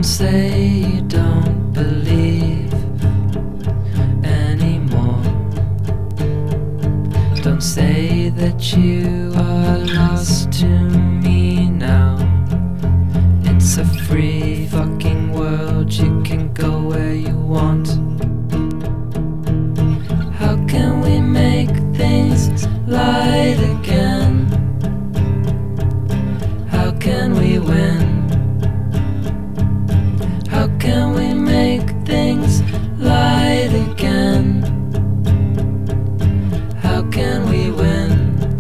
Don't say you don't believe anymore. Don't say that you are lost to me now. It's a free fucking world, you can go where you want. How can we make things light again? How can we win? How can we make things light again? How can we win?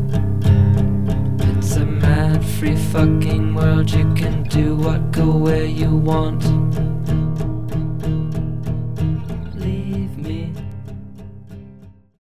It's a mad free fucking world, you can do what, go where you want.